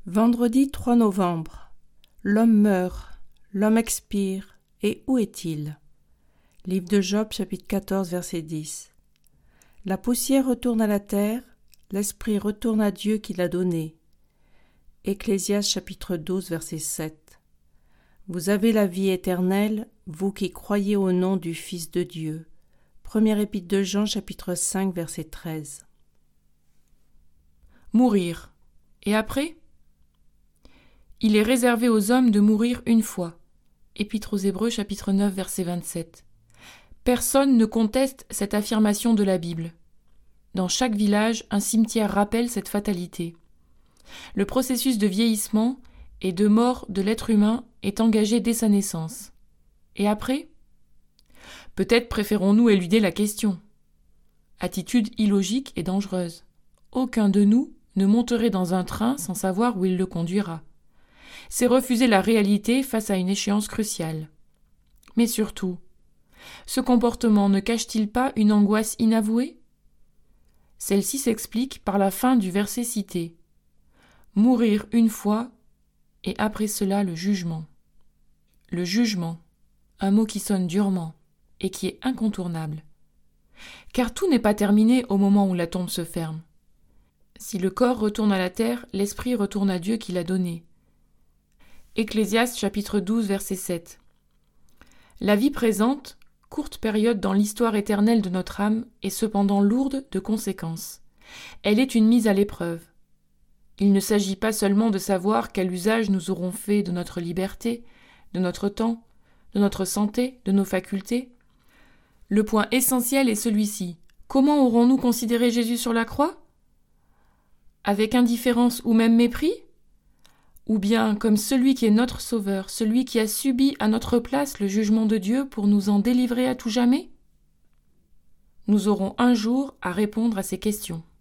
Vendredi 3 novembre. L'homme meurt, l'homme expire, et où est-il? Livre de Job, chapitre 14, verset 10. La poussière retourne à la terre, l'esprit retourne à Dieu qui l'a donné. Ecclésiaste, chapitre 12, verset 7. Vous avez la vie éternelle, vous qui croyez au nom du Fils de Dieu. Première épître de Jean, chapitre 5, verset 13. Mourir. Et après ? Il est réservé aux hommes de mourir une fois. Épître aux Hébreux, chapitre 9, verset 27. Personne ne conteste cette affirmation de la Bible. Dans chaque village, un cimetière rappelle cette fatalité. Le processus de vieillissement et de mort de l'être humain est engagé dès sa naissance. Et après ? Peut-être préférons-nous éluder la question. Attitude illogique et dangereuse. Aucun de nous ne monterait dans un train sans savoir où il le conduira. C'est refuser la réalité face à une échéance cruciale. Mais surtout, ce comportement ne cache-t-il pas une angoisse inavouée ? Celle-ci s'explique par la fin du verset cité. Mourir une fois, et après cela le jugement. Le jugement, un mot qui sonne durement et qui est incontournable. Car tout n'est pas terminé au moment où la tombe se ferme. Si le corps retourne à la terre, l'esprit retourne à Dieu qui l'a donné. Ecclésiaste chapitre 12, verset 7. La vie présente, courte période dans l'histoire éternelle de notre âme, est cependant lourde de conséquences. Elle est une mise à l'épreuve. Il ne s'agit pas seulement de savoir quel usage nous aurons fait de notre liberté, de notre temps, de notre santé, de nos facultés. Le point essentiel est celui-ci. Comment aurons-nous considéré Jésus sur la croix ? Avec indifférence ou même mépris ? Ou bien comme celui qui est notre Sauveur, celui qui a subi à notre place le jugement de Dieu pour nous en délivrer à tout jamais ? Nous aurons un jour à répondre à ces questions.